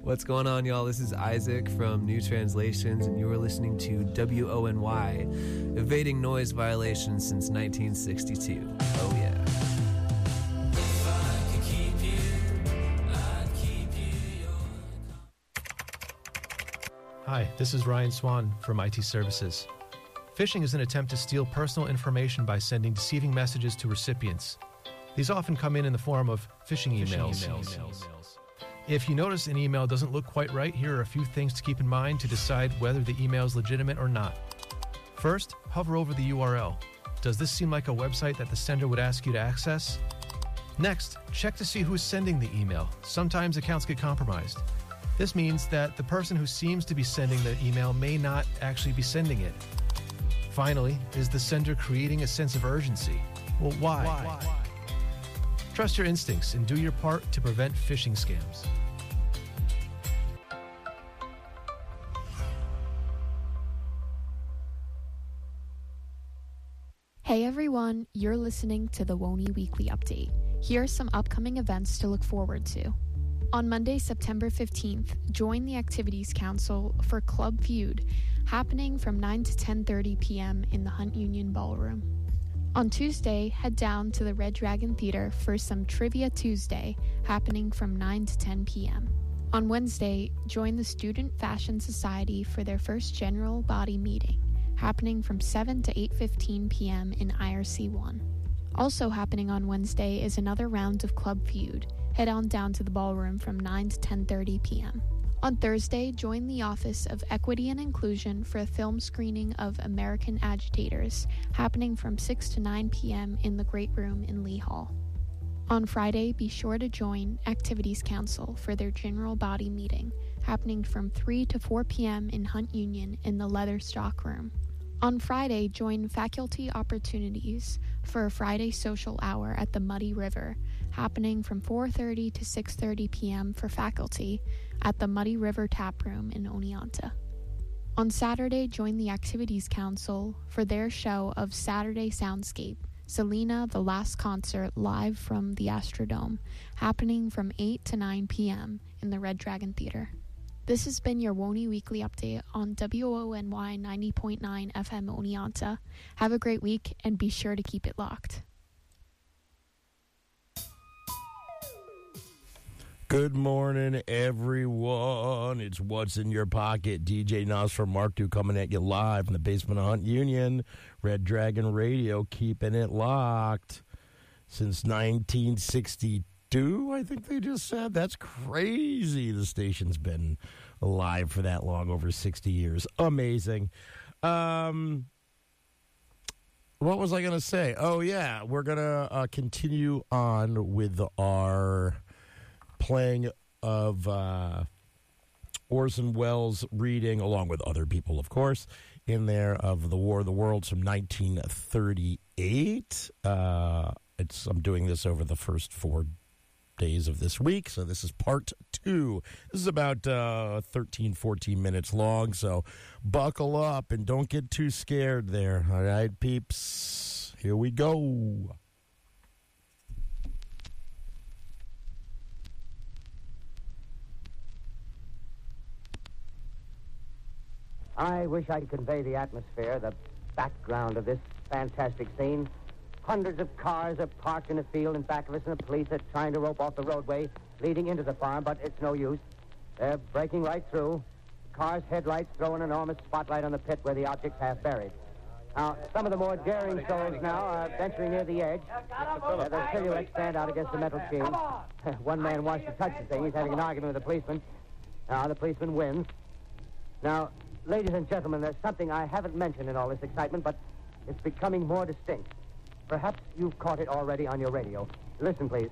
What's going on, y'all? This is Isaac from New Translations, and you are listening to WONY, evading noise violations since 1962. Oh, yeah. Hi, this is Ryan Swan from IT Services. Phishing is an attempt to steal personal information by sending deceiving messages to recipients. These often come in the form of phishing emails. If you notice an email doesn't look quite right, here are a few things to keep in mind to decide whether the email is legitimate or not. First, hover over the URL. Does this seem like a website that the sender would ask you to access? Next, check to see who is sending the email. Sometimes accounts get compromised. This means that the person who seems to be sending the email may not actually be sending it. Finally, is the sender creating a sense of urgency? Well, why? Trust your instincts and do your part to prevent phishing scams. Hey everyone, you're listening to the WONY Weekly Update. Here are some upcoming events to look forward to. On Monday, September 15th, join the Activities Council for Club Feud, happening from 9 to 10:30 p.m. in the Hunt Union Ballroom. On Tuesday, head down to the Red Dragon Theater for some Trivia Tuesday, happening from 9 to 10 p.m. On Wednesday, join the Student Fashion Society for their first general body meeting, happening from 7 to 8:15 p.m. in IRC 1. Also happening on Wednesday is another round of Club Feud. Head on down to the ballroom from 9 to 10:30 p.m. On Thursday, join the Office of Equity and Inclusion for a film screening of American Agitators, happening from 6 to 9 p.m. in the Great Room in Lee Hall. On Friday, be sure to join Activities Council for their general body meeting, happening from 3 to 4 p.m. in Hunt Union in the Leather Stock Room. On Friday, join Faculty Opportunities for a Friday social hour at the Muddy River, happening from 4:30 to 6:30 p.m. for faculty at the Muddy River Tap Room in Oneonta. On Saturday, join the Activities Council for their show of Saturday Soundscape, Selena, the Last Concert, live from the Astrodome, happening from 8 to 9 p.m. in the Red Dragon Theater. This has been your WONY Weekly Update on WONY 90.9 FM Oneonta. Have a great week and be sure to keep it locked. Good morning, everyone. It's What's in Your Pocket. DJ Nas from Mark II coming at you live from the basement of Hunt Union. Red Dragon Radio, keeping it locked since 1962. I think they just said. That's crazy. The station's been alive for that long, over 60 years. Amazing. What was I going to say? Oh, yeah. We're going to continue on with our playing of Orson Welles reading, along with other people, of course, in there, of The War of the Worlds from 1938. I'm doing this over the first 4 days of this week, so this is part 2. This is about 13, 14 minutes long, so buckle up and don't get too scared there. All right, peeps, here we go. I wish I could convey the atmosphere, the background of this fantastic scene. Hundreds of cars are parked in a field in back of us, and the police are trying to rope off the roadway leading into the farm, but it's no use. They're breaking right through. The car's headlights throw an enormous spotlight on the pit where the object's half buried. Now, some of the more daring souls now are venturing near the edge. Their silhouettes stand out against the metal shield. One man wants to touch the thing. He's having an argument with the policeman. Now, the policeman wins. Now, ladies and gentlemen, there's something I haven't mentioned in all this excitement, but it's becoming more distinct. Perhaps you've caught it already on your radio. Listen, please.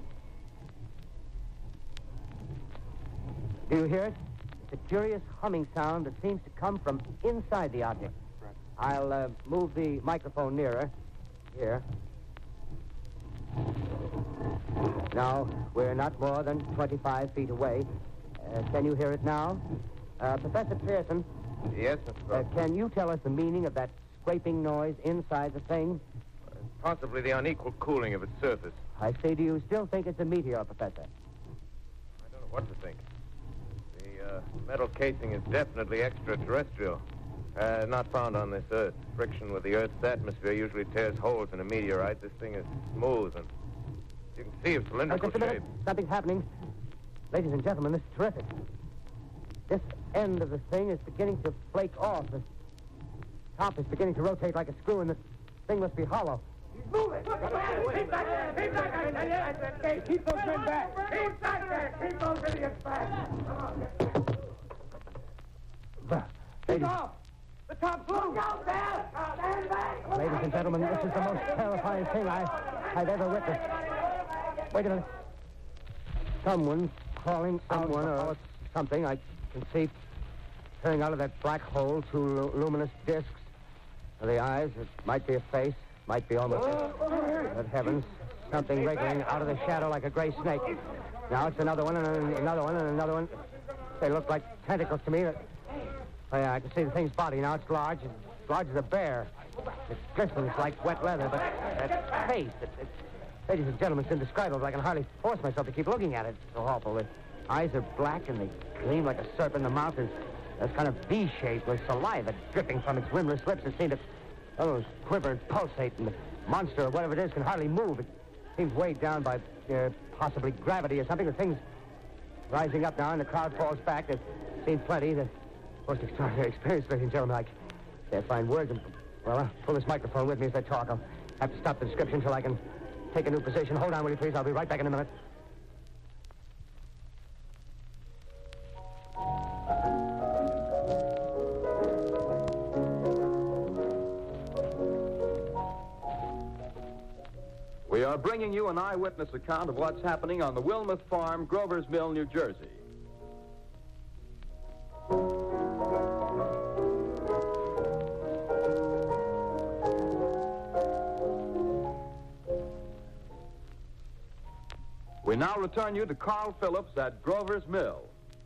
Do you hear it? It's a curious humming sound that seems to come from inside the object. I'll move the microphone nearer. Here. Now, we're not more than 25 feet away. Can you hear it now? Professor Pearson. Yes, Mr. Gross. Can you tell us the meaning of that scraping noise inside the thing? Possibly the unequal cooling of its surface. I say, do you still think it's a meteor, Professor? I don't know what to think. The Metal casing is definitely extraterrestrial. Not found on this Earth. Friction with the Earth's atmosphere usually tears holes in a meteorite. This thing is smooth, and you can see it's cylindrical just a minute. shape. Something's happening. Ladies and gentlemen, this is terrific. This end of the thing is beginning to flake off. The top is beginning to rotate like a screw, and the thing must be hollow. He's moving! Keep back there! Keep back there! Keep those men back! Keep back there! Keep those idiots back! Ladies, The top's loose! Look out there! Stand back! ladies and gentlemen, this is the most terrifying thing I've ever witnessed. Wait a minute. Someone's crawling someone or something. I can see turning out of that black hole two luminous discs. The eyes, it might be a face, might be almost... But heavens, something wriggling out of the shadow like a gray snake. Now it's another one, and another one, and another one. They look like tentacles to me. Oh, yeah, I can see the thing's body. Now it's large as a bear. It glistens like wet leather, but that face, ladies and gentlemen, it's indescribable. I can hardly force myself to keep looking at it. It's so awful. The eyes are black, and they gleam like a serpent. The mouth is kind of V-shaped with saliva dripping from its rimless lips. It seems to quiver and pulsate, and the monster, or whatever it is, can hardly move. It seems weighed down by possibly gravity or something. The thing's rising up now, and the crowd falls back. They've seen plenty. The most extraordinary experience, ladies and gentlemen. I can't find words. Well, I'll pull this microphone with me as I talk. I'll have to stop the description until I can take a new position. Hold on, will you, please? I'll be right back in a minute. We are bringing you an eyewitness account of what's happening on the Wilmuth Farm, Grover's Mill, New Jersey. We now return you to Carl Phillips at Grover's Mill.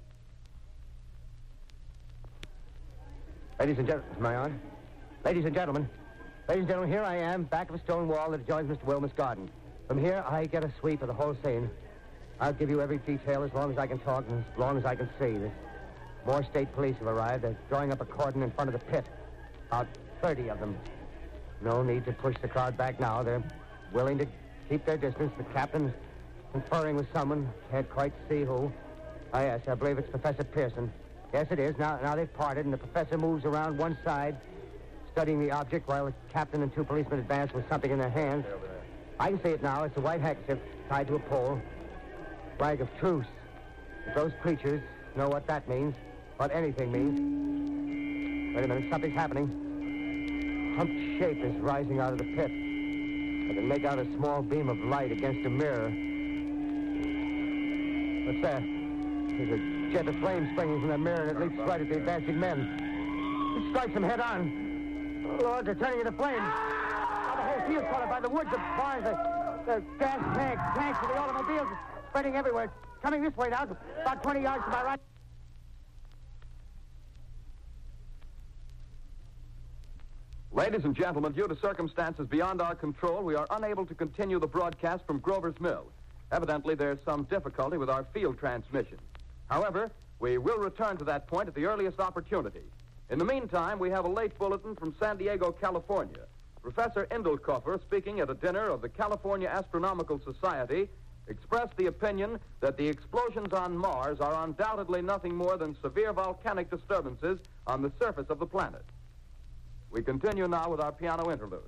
Ladies and gentlemen, am I on? Ladies and gentlemen, here I am, back of a stone wall that adjoins Mr. Wilmuth's garden. From here, I get a sweep of the whole scene. I'll give you every detail as long as I can talk and as long as I can see. More state police have arrived. They're drawing up a cordon in front of the pit. About 30 of them. No need to push the crowd back now. They're willing to keep their distance. The captain's conferring with someone. Can't quite see who. Oh, yes, I believe it's Professor Pearson. Yes, it is. Now they've parted, and the professor moves around one side, studying the object, while the captain and two policemen advance with something in their hands. I can see it now. It's a white handkerchief tied to a pole. Flag of truce. If those creatures know what that means, what anything means. Wait a minute, something's happening. A humped shape is rising out of the pit. I can make out a small beam of light against a mirror. What's that? There's a jet of flame springing from the mirror, and it leaps right at the advancing men. It strikes them head on. Oh, Lord, they're turning into flames. Now the whole field's caught up by the woods, the barns, the gas tanks of the automobiles spreading everywhere. Coming this way now, about 20 yards to my right. Ladies and gentlemen, due to circumstances beyond our control, we are unable to continue the broadcast from Grover's Mill. Evidently, there's some difficulty with our field transmission. However, we will return to that point at the earliest opportunity. In the meantime, we have a late bulletin from San Diego, California. Professor Indelkoffer, speaking at a dinner of the California Astronomical Society, expressed the opinion that the explosions on Mars are undoubtedly nothing more than severe volcanic disturbances on the surface of the planet. We continue now with our piano interlude.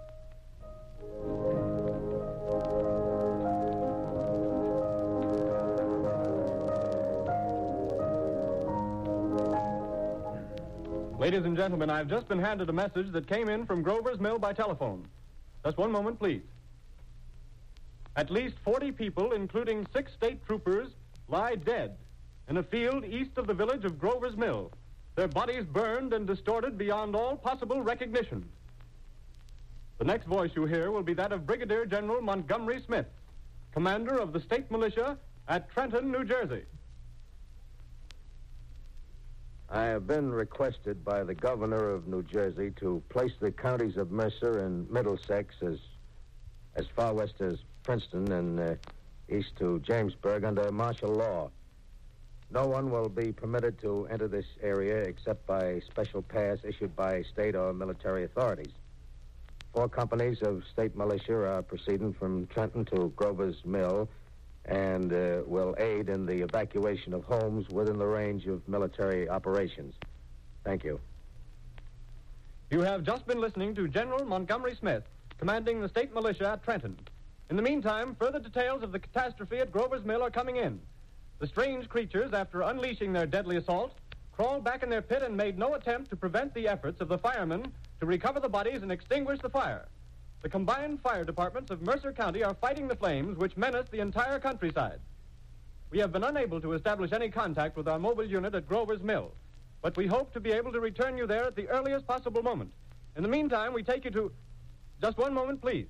Ladies and gentlemen, I've just been handed a message that came in from Grover's Mill by telephone. Just one moment, please. At least 40 people, including 6 state troopers, lie dead in a field east of the village of Grover's Mill. Their bodies burned and distorted beyond all possible recognition. The next voice you hear will be that of Brigadier General Montgomery Smith, commander of the state militia at Trenton, New Jersey. I have been requested by the governor of New Jersey to place the counties of Mercer and Middlesex as far west as Princeton and east to Jamesburg under martial law. No one will be permitted to enter this area except by special pass issued by state or military authorities. 4 companies of state militia are proceeding from Trenton to Grover's Mill and will aid in the evacuation of homes within the range of military operations. Thank you. You have just been listening to General Montgomery Smith, commanding the state militia at Trenton. In the meantime, further details of the catastrophe at Grover's Mill are coming in. The strange creatures, after unleashing their deadly assault, crawled back in their pit and made no attempt to prevent the efforts of the firemen to recover the bodies and extinguish the fire. The combined fire departments of Mercer County are fighting the flames which menace the entire countryside. We have been unable to establish any contact with our mobile unit at Grover's Mill, but we hope to be able to return you there at the earliest possible moment. In the meantime, we take you to... Just one moment, please.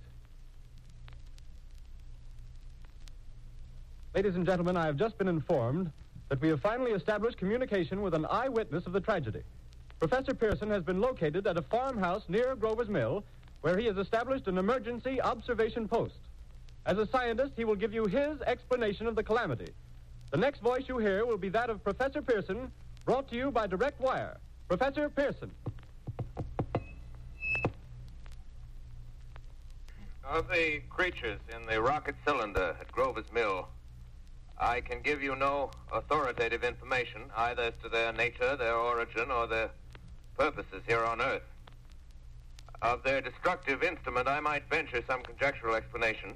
Ladies and gentlemen, I have just been informed that we have finally established communication with an eyewitness of the tragedy. Professor Pearson has been located at a farmhouse near Grover's Mill, where he has established an emergency observation post. As a scientist, he will give you his explanation of the calamity. The next voice you hear will be that of Professor Pearson, brought to you by direct wire. Professor Pearson. Of the creatures in the rocket cylinder at Grover's Mill, I can give you no authoritative information, either as to their nature, their origin, or their purposes here on Earth. Of their destructive instrument, I might venture some conjectural explanation.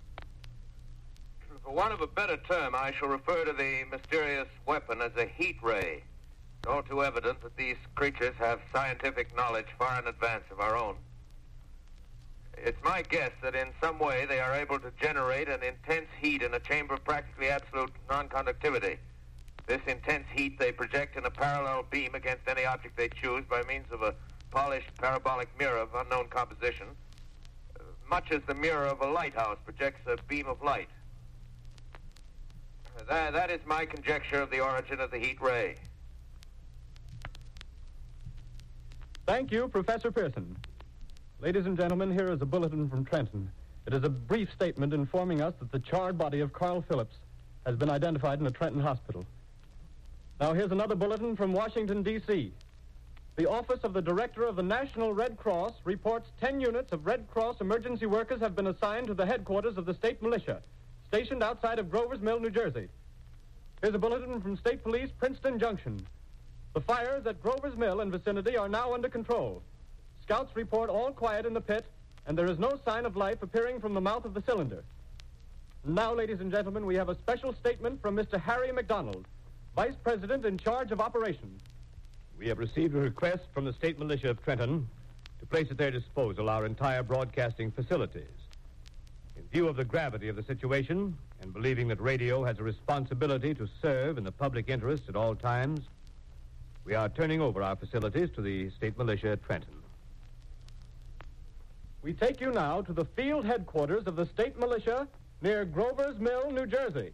For want of a better term, I shall refer to the mysterious weapon as a heat ray. It's all too evident that these creatures have scientific knowledge far in advance of our own. It's my guess that in some way they are able to generate an intense heat in a chamber of practically absolute non-conductivity. This intense heat they project in a parallel beam against any object they choose by means of a polished parabolic mirror of unknown composition, much as the mirror of a lighthouse projects a beam of light. That is my conjecture of the origin of the heat ray. Thank you, Professor Pearson. Ladies and gentlemen, here is a bulletin from Trenton. It is a brief statement informing us that the charred body of Carl Phillips has been identified in a Trenton hospital. Now here's another bulletin from Washington, D.C. The Office of the Director of the National Red Cross reports 10 units of Red Cross emergency workers have been assigned to the headquarters of the state militia, stationed outside of Grover's Mill, New Jersey. Here's a bulletin from State Police, Princeton Junction. The fires at Grover's Mill and vicinity are now under control. Scouts report all quiet in the pit, and there is no sign of life appearing from the mouth of the cylinder. Now, ladies and gentlemen, we have a special statement from Mr. Harry McDonald, Vice President in charge of operations. We have received a request from the state militia of Trenton to place at their disposal our entire broadcasting facilities. In view of the gravity of the situation, and believing that radio has a responsibility to serve in the public interest at all times, we are turning over our facilities to the state militia at Trenton. We take you now to the field headquarters of the state militia near Grover's Mill, New Jersey.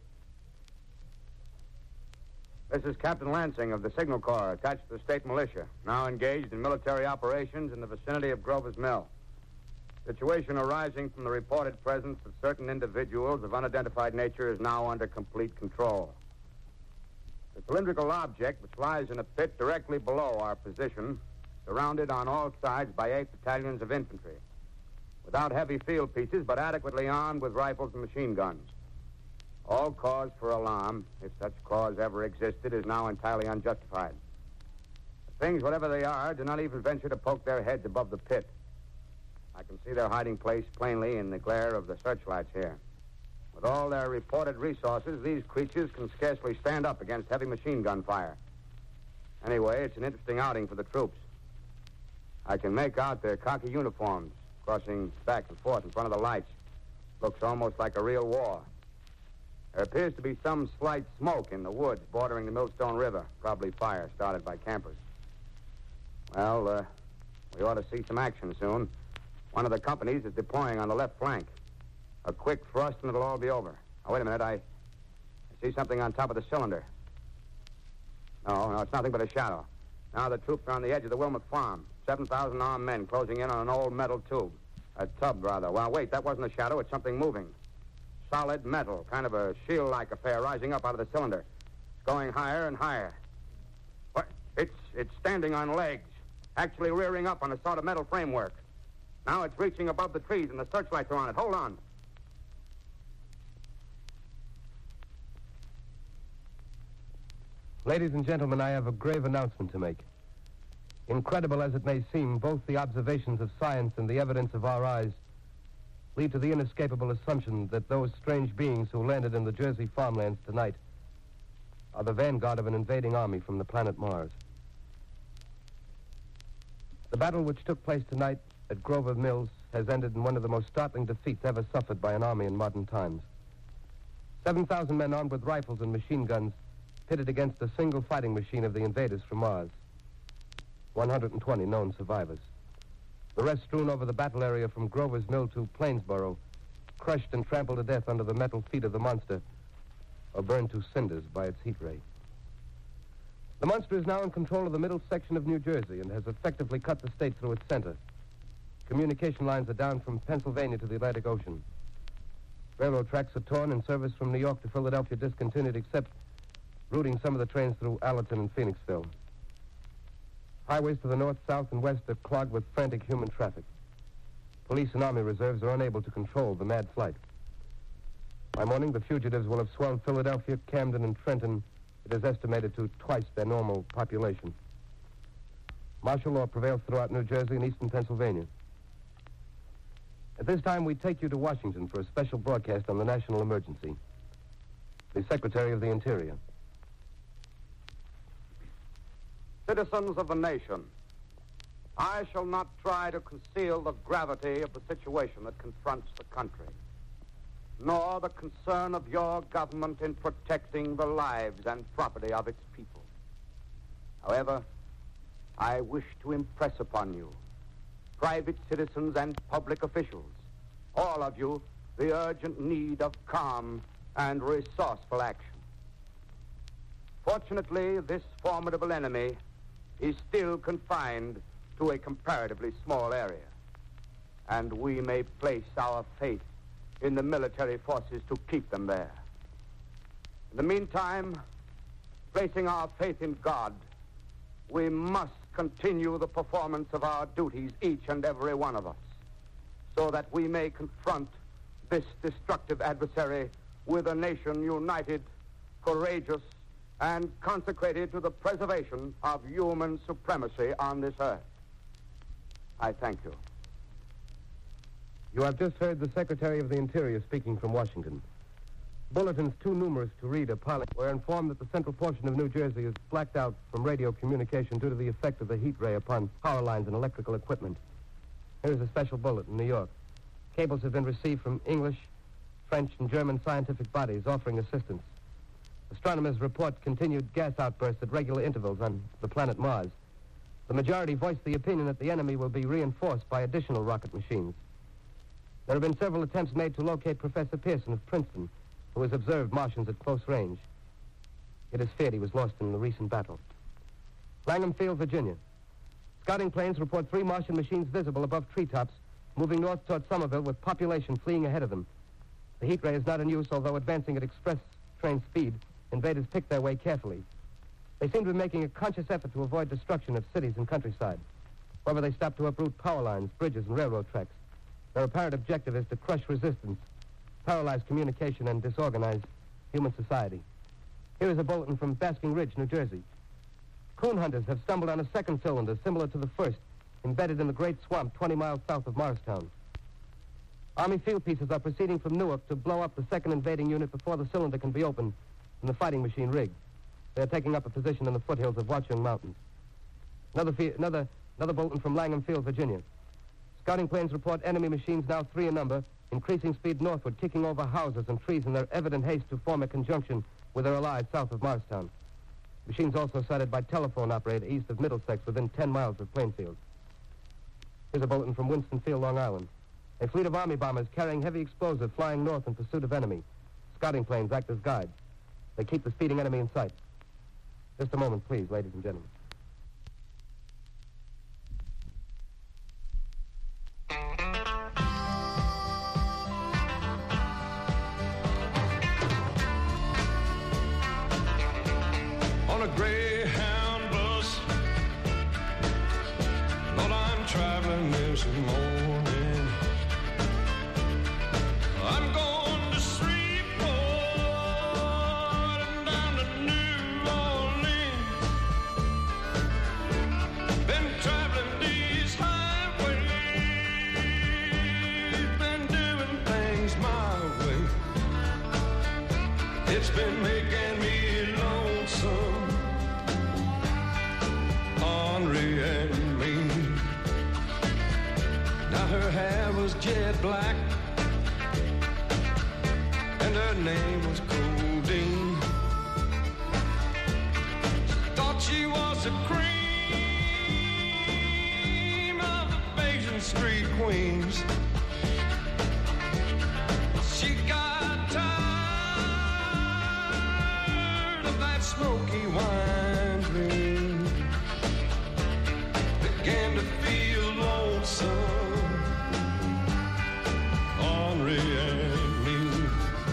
This is Captain Lansing of the Signal Corps, attached to the state militia, now engaged in military operations in the vicinity of Grover's Mill. Situation arising from the reported presence of certain individuals of unidentified nature is now under complete control. The cylindrical object, which lies in a pit directly below our position, surrounded on all sides by 8 battalions of infantry, without heavy field pieces, but adequately armed with rifles and machine guns. All cause for alarm, if such cause ever existed, is now entirely unjustified. The things, whatever they are, do not even venture to poke their heads above the pit. I can see their hiding place plainly in the glare of the searchlights here. With all their reported resources, these creatures can scarcely stand up against heavy machine gun fire. Anyway, it's an interesting outing for the troops. I can make out their khaki uniforms crossing back and forth in front of the lights. Looks almost like a real war. There appears to be some slight smoke in the woods bordering the Millstone River, probably fire started by campers. Well, we ought to see some action soon. One of the companies is deploying on the left flank. A quick thrust and it'll all be over. Now, wait a minute. I see something on top of the cylinder. No, it's nothing but a shadow. Now the troops are on the edge of the Wilmot Farm. 7,000 armed men closing in on an old metal tube. A tub, rather. Well, wait, that wasn't a shadow. It's something moving. Solid metal, kind of a shield-like affair rising up out of the cylinder. It's going higher and higher. What? It's standing on legs, actually rearing up on a sort of metal framework. Now it's reaching above the trees and the searchlights are on it. Hold on. Ladies and gentlemen, I have a grave announcement to make. Incredible as it may seem, both the observations of science and the evidence of our eyes lead to the inescapable assumption that those strange beings who landed in the Jersey farmlands tonight are the vanguard of an invading army from the planet Mars. The battle which took place tonight at Grover Mills has ended in one of the most startling defeats ever suffered by an army in modern times. 7,000 men armed with rifles and machine guns pitted against a single fighting machine of the invaders from Mars. 120 known survivors. The rest strewn over the battle area from Grover's Mill to Plainsboro, crushed and trampled to death under the metal feet of the monster, or burned to cinders by its heat ray. The monster is now in control of the middle section of New Jersey and has effectively cut the state through its center. Communication lines are down from Pennsylvania to the Atlantic Ocean. Railroad tracks are torn and service from New York to Philadelphia discontinued, except routing some of the trains through Allerton and Phoenixville. Highways to the north, south, and west are clogged with frantic human traffic. Police and army reserves are unable to control the mad flight. By morning, the fugitives will have swelled Philadelphia, Camden, and Trenton. It is estimated to twice their normal population. Martial law prevails throughout New Jersey and eastern Pennsylvania. At this time, we take you to Washington for a special broadcast on the national emergency. The Secretary of the Interior. Citizens of the nation, I shall not try to conceal the gravity of the situation that confronts the country, nor the concern of your government in protecting the lives and property of its people. However, I wish to impress upon you, private citizens and public officials, all of you, the urgent need of calm and resourceful action. Fortunately, this formidable enemy is still confined to a comparatively small area, and we may place our faith in the military forces to keep them there. In the meantime, placing our faith in God, we must continue the performance of our duties, each and every one of us, so that we may confront this destructive adversary with a nation united, courageous, and consecrated to the preservation of human supremacy on this earth. I thank you. You have just heard the Secretary of the Interior speaking from Washington. Bulletins too numerous to read are piling. We're informed that the central portion of New Jersey is blacked out from radio communication due to the effect of the heat ray upon power lines and electrical equipment. Here's a special bulletin in New York. Cables have been received from English, French, and German scientific bodies offering assistance. Astronomers report continued gas outbursts at regular intervals on the planet Mars. The majority voiced the opinion that the enemy will be reinforced by additional rocket machines. There have been several attempts made to locate Professor Pearson of Princeton, who has observed Martians at close range. It is feared he was lost in the recent battle. Langham Field, Virginia. Scouting planes report 3 Martian machines visible above treetops, moving north toward Somerville with population fleeing ahead of them. The heat ray is not in use, although advancing at express train speed. Invaders pick their way carefully. They seem to be making a conscious effort to avoid destruction of cities and countryside. However, they stop to uproot power lines, bridges, and railroad tracks. Their apparent objective is to crush resistance, paralyze communication, and disorganize human society. Here is a bulletin from Basking Ridge, New Jersey. Coon hunters have stumbled on a second cylinder similar to the first, embedded in the Great Swamp 20 miles south of Morristown. Army field pieces are proceeding from Newark to blow up the second invading unit before the cylinder can be opened and the fighting machine rigged. They are taking up a position in the foothills of Watchung Mountain. Another bulletin from Langham Field, Virginia. Scouting planes report enemy machines, now 3 in number, increasing speed northward, kicking over houses and trees in their evident haste to form a conjunction with their allies south of Morristown. Machines also sighted by telephone operator east of Middlesex within 10 miles of Plainfield. Here's a bulletin from Winston-Field, Long Island. A fleet of Army bombers carrying heavy explosives flying north in pursuit of enemy. Scouting planes act as guides. They keep the speeding enemy in sight. Just a moment, please, ladies and gentlemen. Greyhound bus. Lord, I'm traveling this morning. I'm going to Shreveport and down to New Orleans. Been traveling these highways, been doing things my way. It's been making me lonesome, ornery and mean. Now her hair was jet black and her name was Codeine. Thought she was the cream of the Bajan street queens. She got tired of that smoky wine dream, began to feel lonesome, ornery and mean.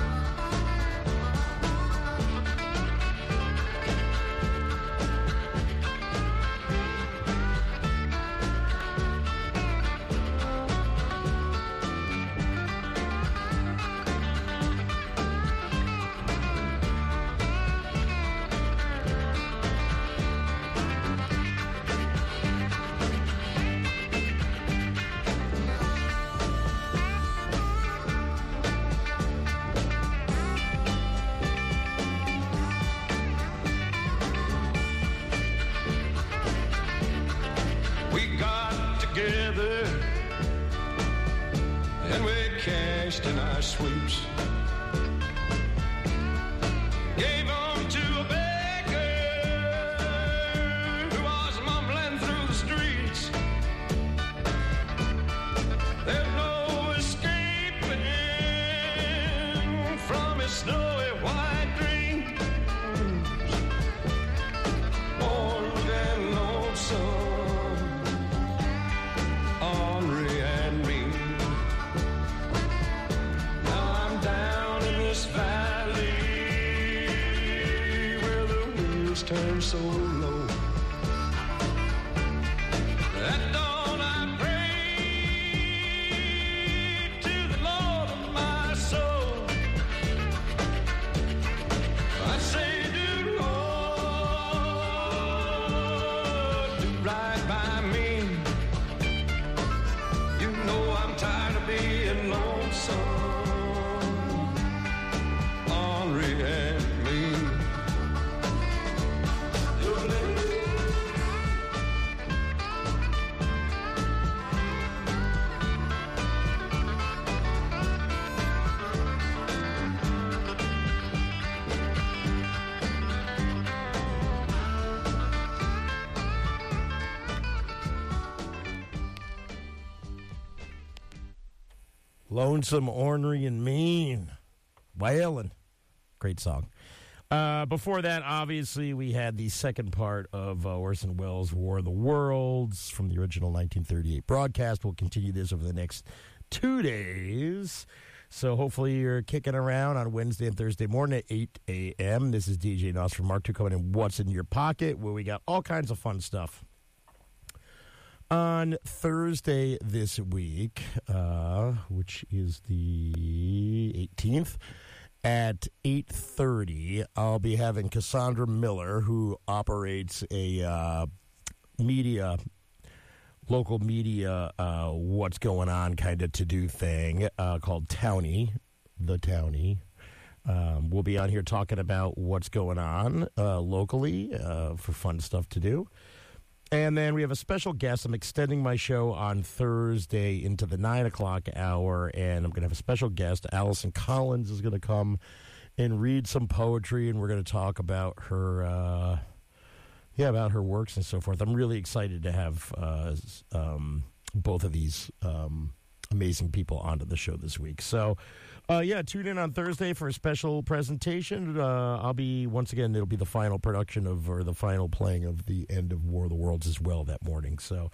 We got together and we cashed in our sweeps. Gave them to a beggar who was mumbling through the streets. There's no escaping from his snowy white dreams. Old and lonesome, ornery and mean. Now I'm down in this valley where the wheels turn so low. At dawn I pray to the Lord of my soul. I say, do Lord, do right by me. You know I'm tired of being lonesome, ornery and mean. Lonesome, ornery, and mean. Wailin'. Great song. Before that, obviously, we had the second part of Orson Welles' War of the Worlds from the original 1938 broadcast. We'll continue this over the next 2 days. So hopefully you're kicking around on Wednesday and Thursday morning at 8 a.m. This is DJ Nos from Mark II coming in What's in Your Pocket, where we got all kinds of fun stuff. On Thursday this week, which is the 18th, at 8:30, I'll be having Cassandra Miller, who operates a local media, what's going on kind of to-do thing called Townie, the Townie. We'll be on here talking about what's going on locally for fun stuff to do. And then we have a special guest. I'm extending my show on Thursday into the 9 o'clock hour, and I'm going to have a special guest. Allison Collins is going to come and read some poetry, and we're going to talk about her, about her works and so forth. I'm really excited to have both of these amazing people onto the show this week. So, tune in on Thursday for a special presentation. I'll be, once again, it'll be the final production of, or the final playing of the end of War of the Worlds as well that morning. So,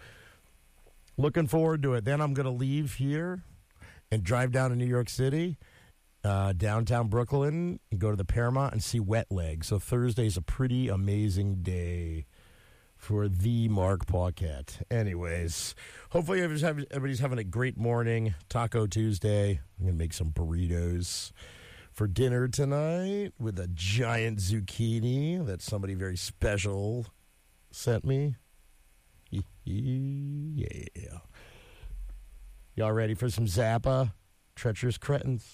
looking forward to it. Then I'm going to leave here and drive down to New York City downtown Brooklyn. You go to the Paramount and see Wet Leg. So Thursday's a pretty amazing day for the Mark Paquette. Anyways, hopefully everybody's having a great morning. Taco Tuesday. I'm going to make some burritos for dinner tonight with a giant zucchini that somebody very special sent me. Yeah. Y'all ready for some Zappa? Treacherous Cretins.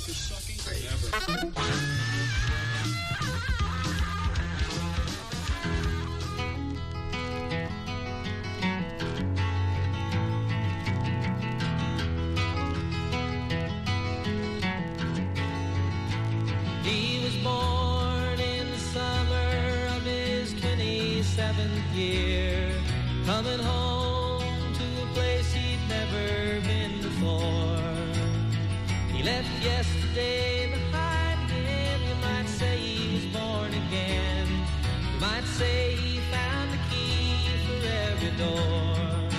He was born in the summer of his 27th year, coming home to a place he'd never been before. He left yesterday behind him. You might say he was born again. You might say he found the key for every door.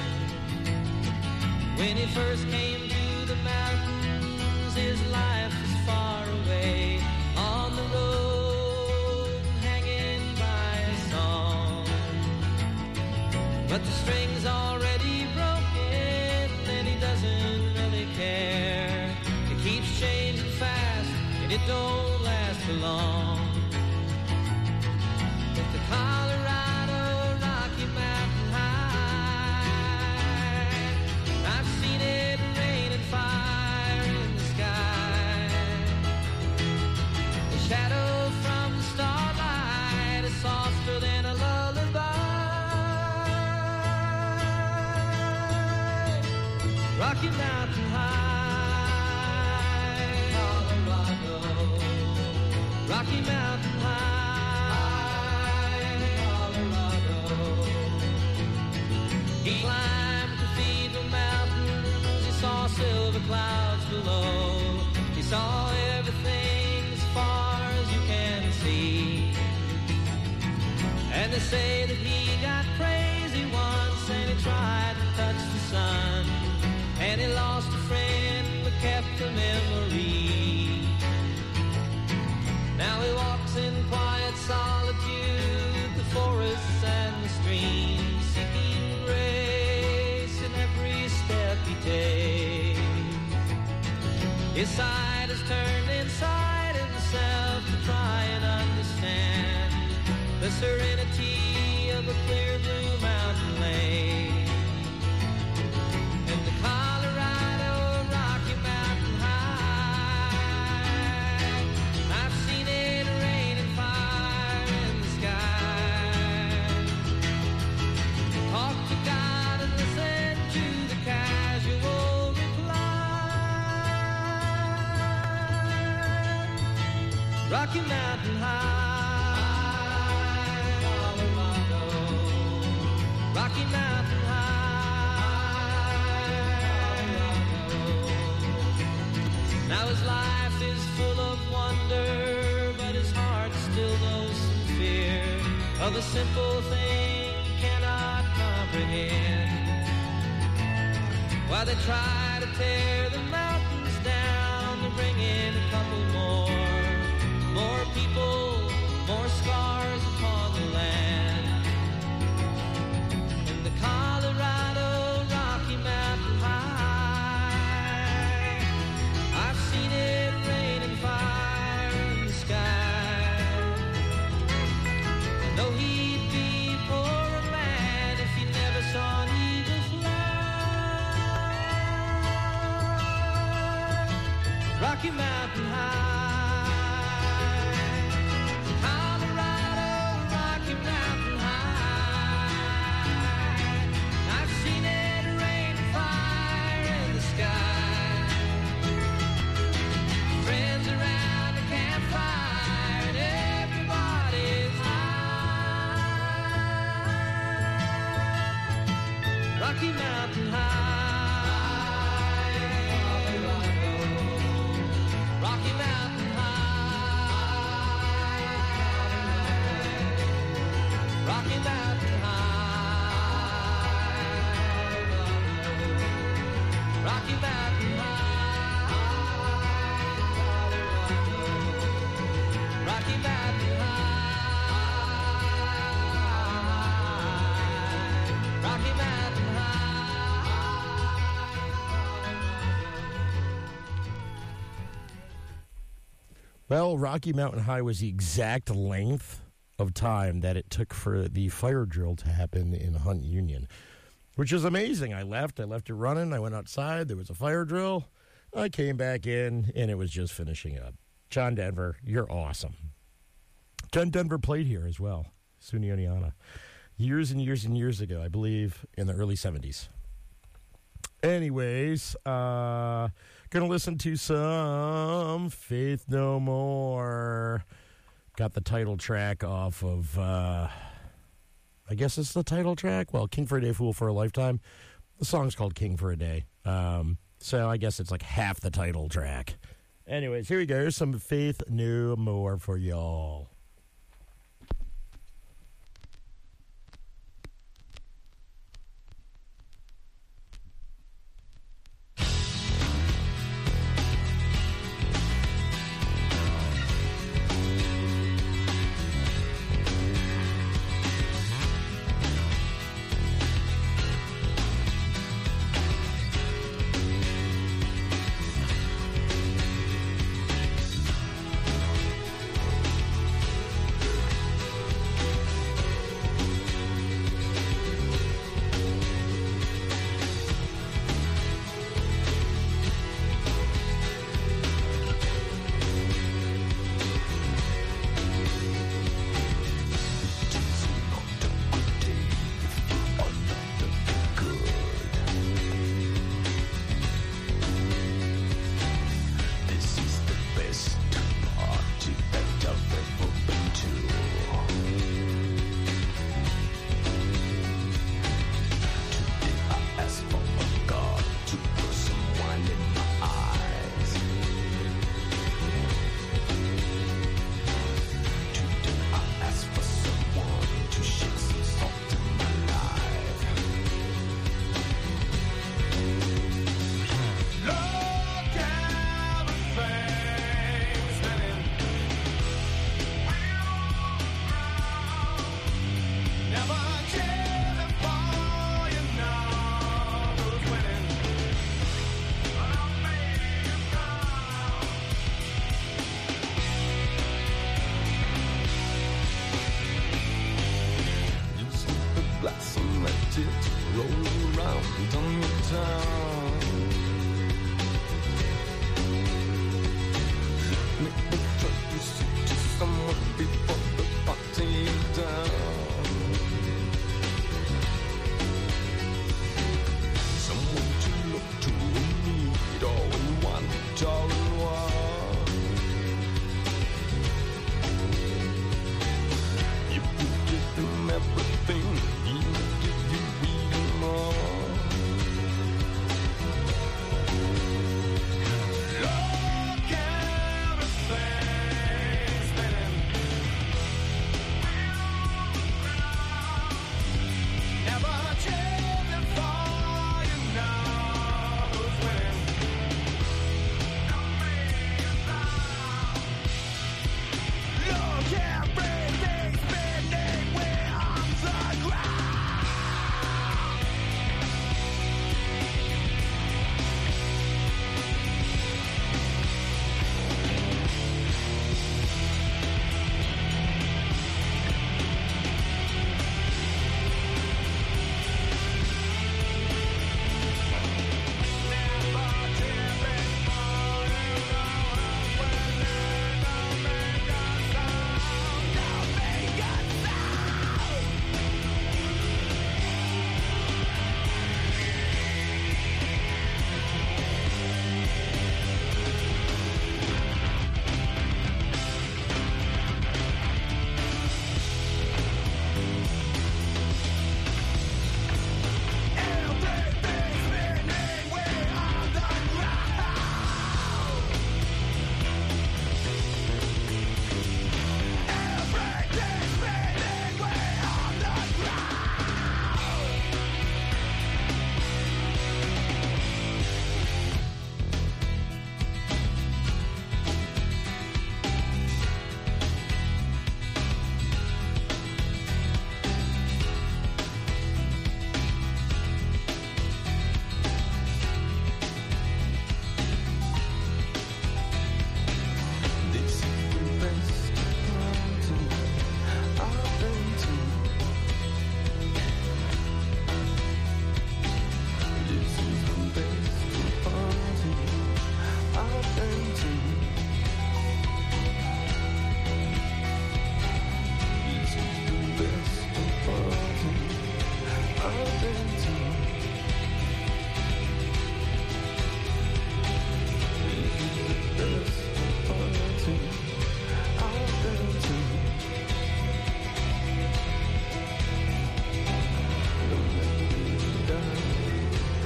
When he first came to the mountains, his life was far away, on the road, hanging by a song. But the string's already broken, and he doesn't really care. It keeps changing fast, and it don't last for long. But the Colorado Rocky Mountain High, I've seen it rain and fire in the sky. The shadow from the starlight is softer than a lullaby. Rocky Mountain High, Colorado. Rocky Mountain High, Colorado. He climbed Cathedral Mountains. He saw silver clouds below. He saw everything as far as you can see. And they say that he got crazy once, and he tried to touch the sun, and he lost a friend but kept a memory. Now he walks in quiet solitude, the forests and the streams, seeking grace in every step he takes. His side is turned inside himself to try and understand the serenity of a clear blue mountain lake. And the Colorado Rocky Mountain High, I've seen it rain and fire in the sky. Talk to God and listen to the casual reply. Rocky Mountain High, Colorado. Rocky Mountain High. Now his life is full of wonder, but his heart still knows some fear of a simple thing he cannot comprehend. While they try to tear the mountains down to bring in a couple more people, more scars upon the land. In the Colorado Rocky Mountain High, I've seen it rain and fire in the sky. I know he'd be a poorer man if he never saw an eagle fly. Rocky Mountain High. Rocky Mountain High, Colorado. Rocky Mountain High, Rocky Mountain High, Rocky Mountain High, Rocky Mountain High, Rocky Mountain. Well, Rocky Mountain High was the exact length of time that it took for the fire drill to happen in Hunt Union, which is amazing. I left it running. I went outside. There was a fire drill. I came back in, and it was just finishing up. John Denver, you're awesome. John Denver played here as well, SUNY Oneonta, years and years and years ago, I believe in the early 70s. Anyways, gonna listen to some Faith No More. Got the title track off of, I guess it's the title track. Well, King for a Day, Fool for a Lifetime. The song's called King for a Day. So I guess it's like half the title track. Anyways, here we go. Here's some Faith No More for y'all.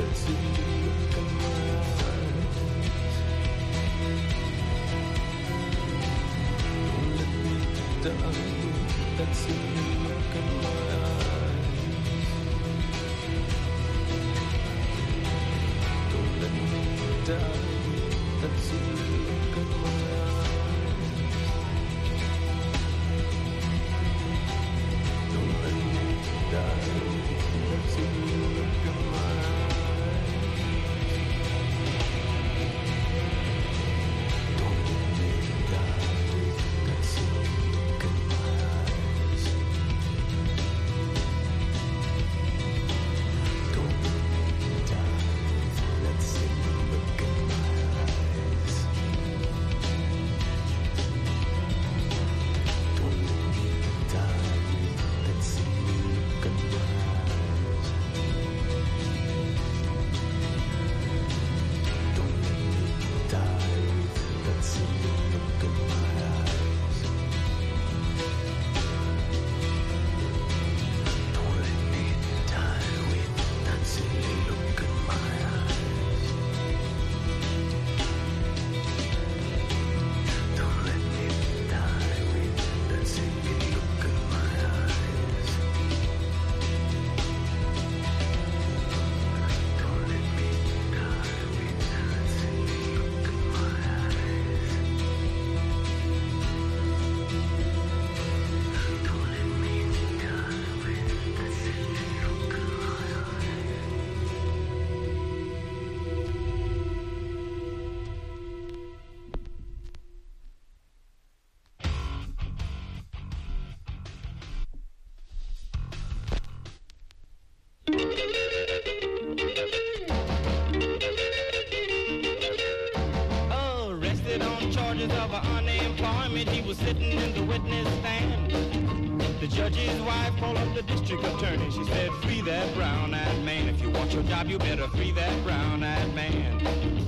Arrested on charges of unemployment, he was sitting in the witness stand. The judge's wife called up the district attorney. She said, free that brown-eyed man. If you want your job, you better free that brown-eyed man.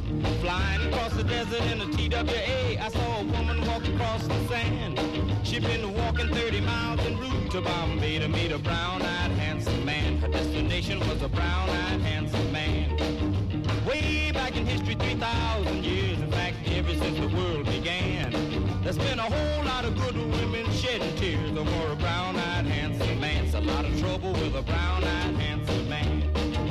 Flying across the desert in a TWA, I saw a woman walk across the sand. She'd been walking 30 miles en route to Bombay to meet a brown-eyed handsome man. Her destination was a brown-eyed handsome man. Way back in history, 3,000 years, in fact, ever since the world began, there's been a whole lot of good women shedding tears over a brown-eyed handsome man. It's a lot of trouble with a brown-eyed handsome man.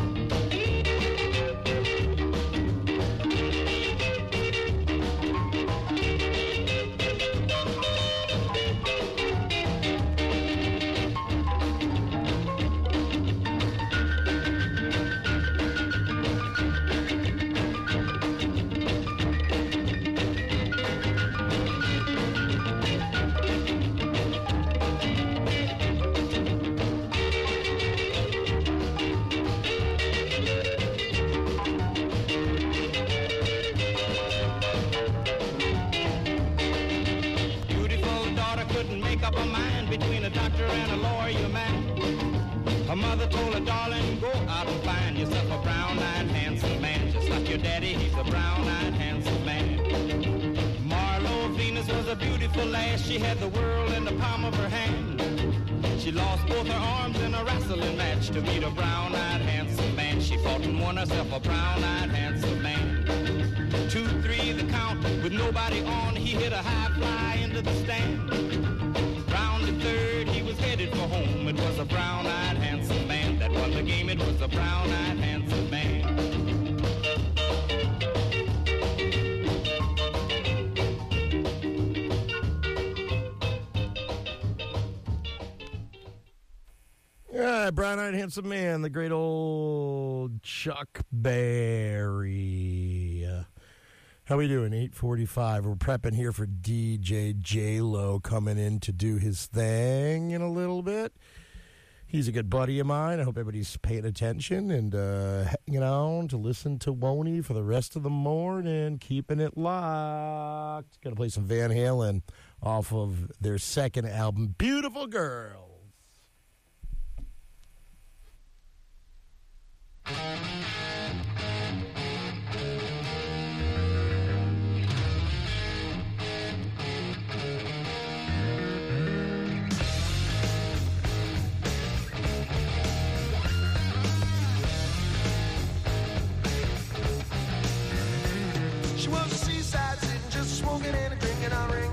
Her mother told her, darling, go out and find yourself a brown-eyed handsome man. Just like your daddy, he's a brown-eyed handsome man. Marlo Venus was a beautiful lass. She had the world in the palm of her hand. She lost both her arms in a wrestling match to meet a brown-eyed handsome man. She fought and won herself a brown-eyed handsome man. 2, 3, the count, with nobody on. He hit a high fly into the stand. Rounded third, he was headed for home. It was a brown-eyed handsome man that won the game. It was a brown-eyed handsome man. Yeah, brown-eyed handsome man, the great old Chuck Berry. How we doing? 8:45. We're prepping here for DJ J-Lo coming in to do his thing in a little bit. He's a good buddy of mine. I hope everybody's paying attention and hanging on to listen to Woney for the rest of the morning, keeping it locked. Going to play some Van Halen off of their second album, Beautiful Girls.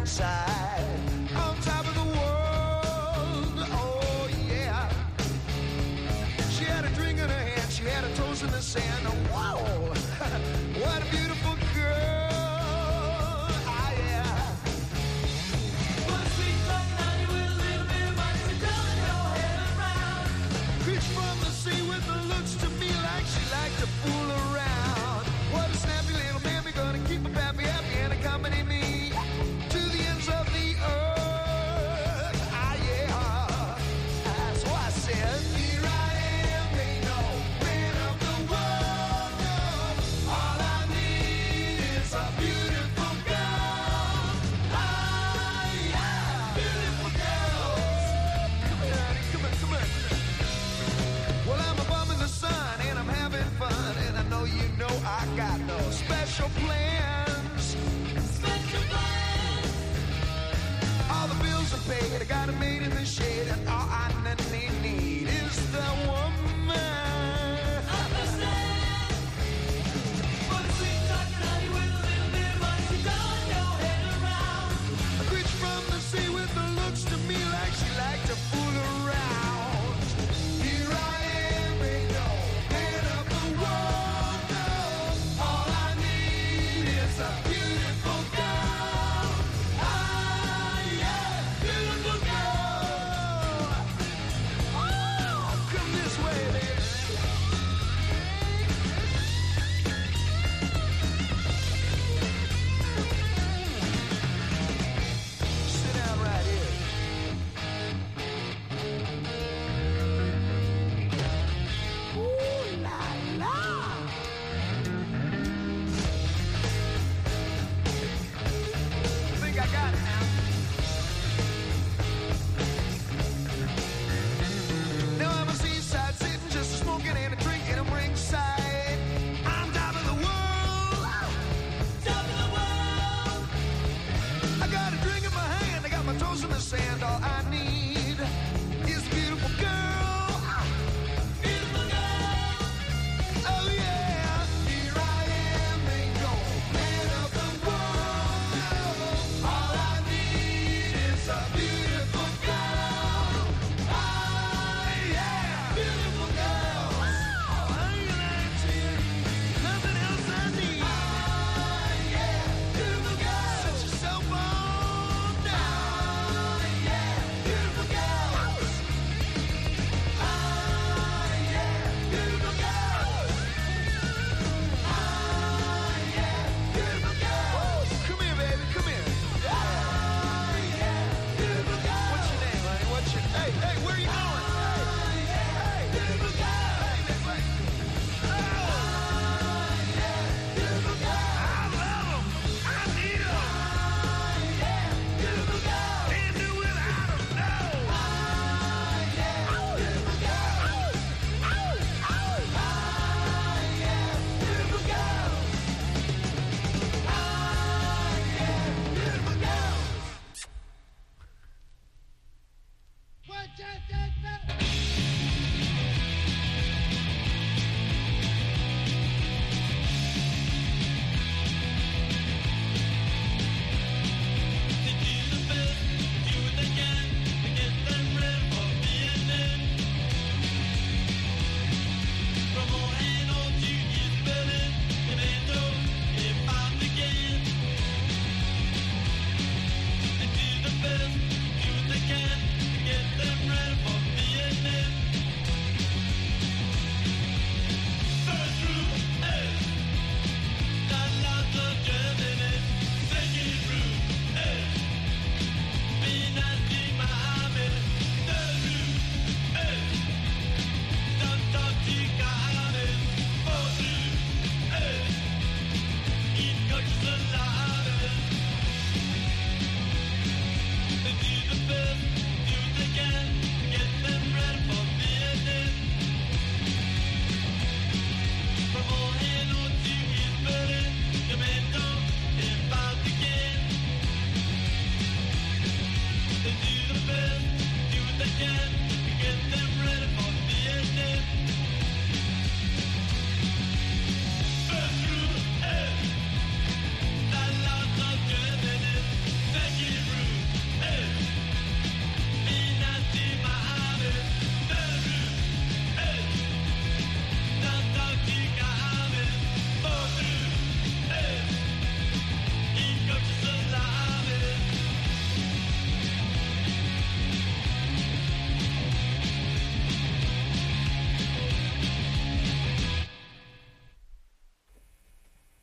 inside. On top of the world, oh yeah. She had a drink in her hand, she had her toes in the sand. Wow, what a beautiful girl. Ah yeah. What a sweet like honey with a little bit of money to turn your head around. Creature from the sea with the looks to me like she liked to fool around. What a snappy little mammy, gonna keep a pappy happy and accompany me to the ends of the earth. Ah yeah. So I said, here I am, ain't no man of the world. No. All I need is a beautiful girl. Ah yeah, beautiful girls. Come here, honey, come on, come on. Well, I'm a bum in the sun and I'm having fun, and I know you know I got no special plans. Special plans. All the bills are paid, I got a maid in the shade, and all I need is the woman. Understand? For the sweet talking honey with a little bit of money, she turn your head around. A creature from the sea with the looks to me like she liked to fool around. Here I am, ain't no man of the world. No. All I need is a beautiful girl. Ah, yeah, beautiful girl. Oh, come this way, baby. Sit down right here. Ooh la la. I think I got it now. Now I'm a seaside sitting, just smoking and a drinking. I'm ringside. I'm top of the world. Top of the world. I got a drink in my hand. I got my toes in the sand. All I need is a beautiful girl. Beautiful girl. Oh yeah. Here I am, ain't no man of the world. All I need is a beautiful girl. Ah yeah, beautiful girl. Oh, I ain't lying to you. Nothing else I need. Ah yeah, beautiful girl. Set yourself on down. Yeah, beautiful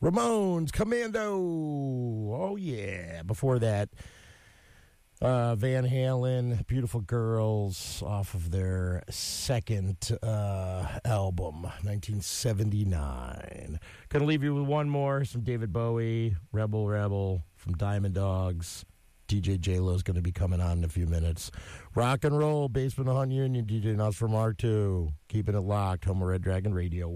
Ramones, Commando. Oh, yeah. Before that, Van Halen, Beautiful Girls, off of their second album, 1979. Gonna leave you with one more, some David Bowie, Rebel Rebel from Diamond Dogs. DJ J-Lo's going to be coming on in a few minutes. Rock and roll, Basement Hunt Union, DJ Nuts from R2. Keeping it locked, home of Red Dragon Radio.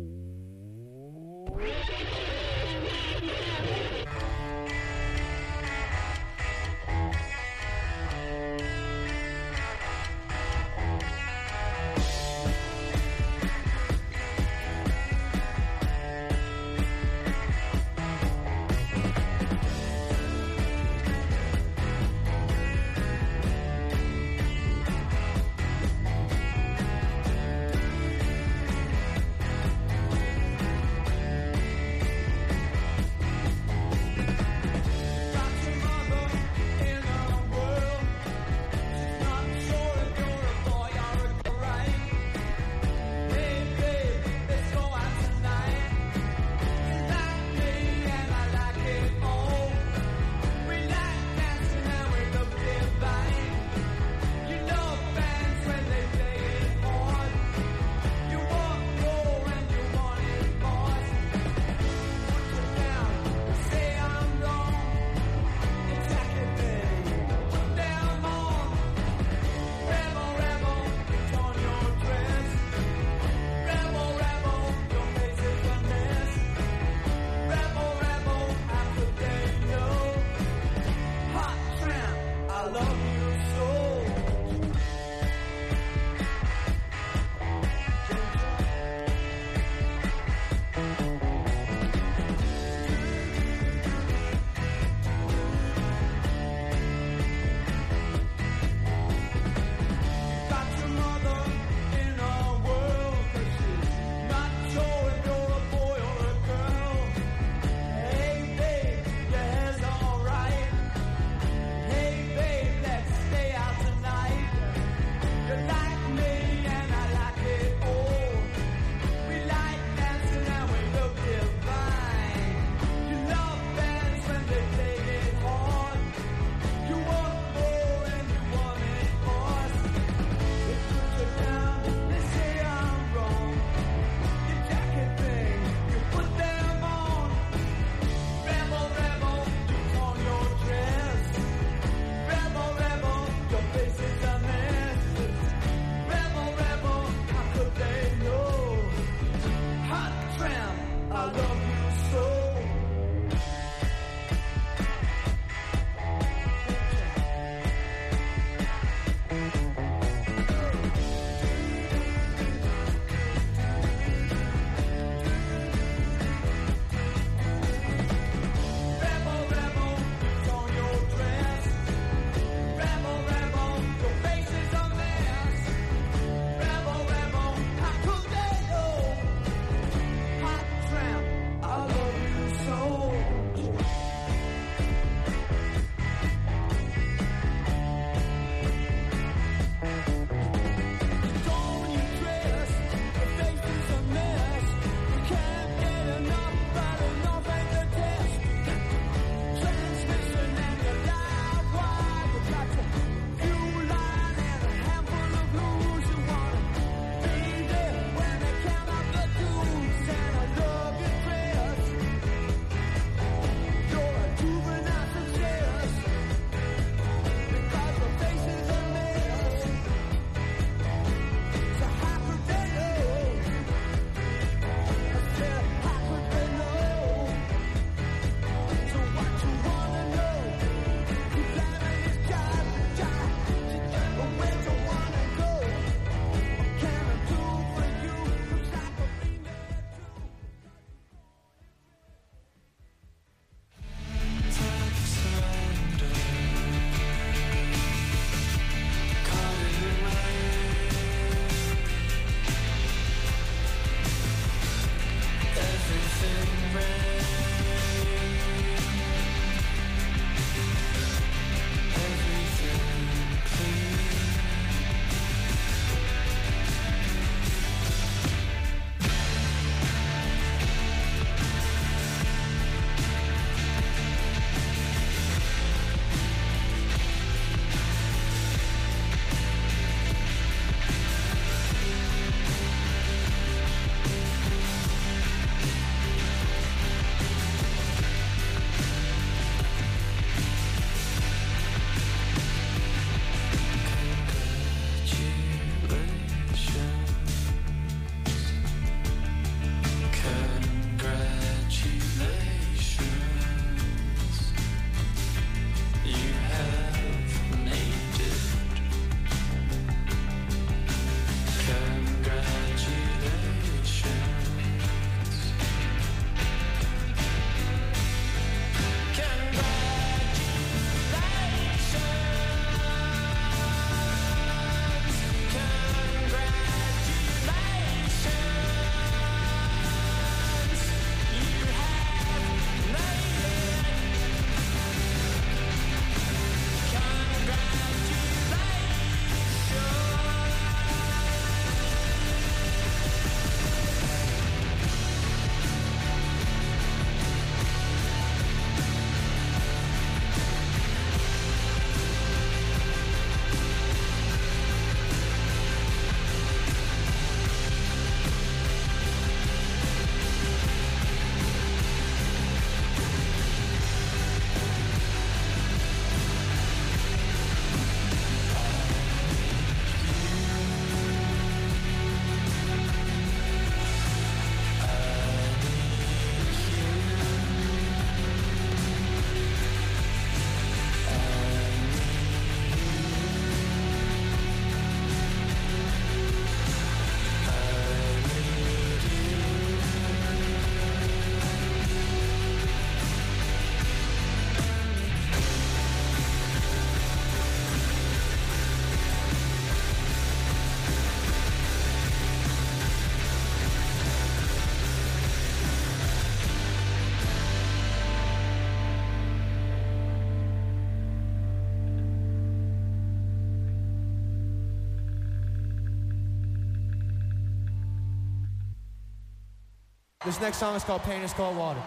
This next song is called Pain is Cold Water.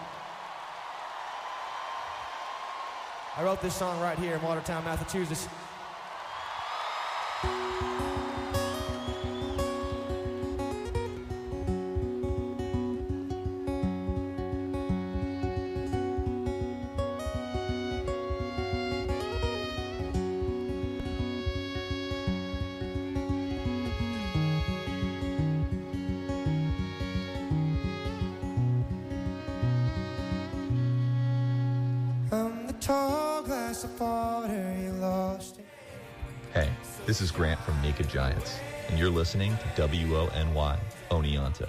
I wrote this song right here in Watertown, Massachusetts. Hey, this is Grant from Naked Giants, and you're listening to WONY, Oneonta.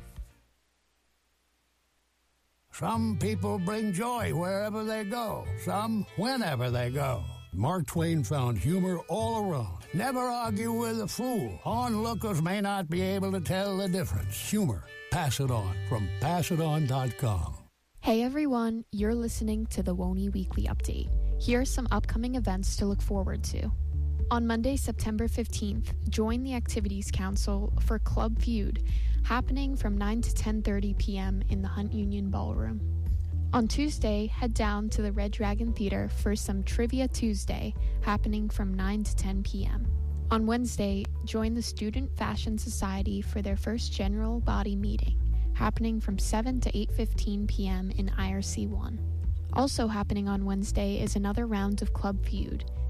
Some people bring joy wherever they go, some whenever they go. Mark Twain found humor all around. Never argue with a fool. Onlookers may not be able to tell the difference. Humor. Pass it on from passiton.com. Hey everyone, you're listening to the WONY Weekly Update. Here are some upcoming events to look forward to. On Monday, September 15th, join the Activities Council for Club Feud, happening from 9 to 10:30 p.m. in the Hunt Union Ballroom. On Tuesday, head down to the Red Dragon Theater for some Trivia Tuesday, happening from 9 to 10 p.m. On Wednesday, join the Student Fashion Society for their first general body meeting, happening from 7 to 8:15 p.m. in IRC 1. Also happening on Wednesday is another round of Club Feud,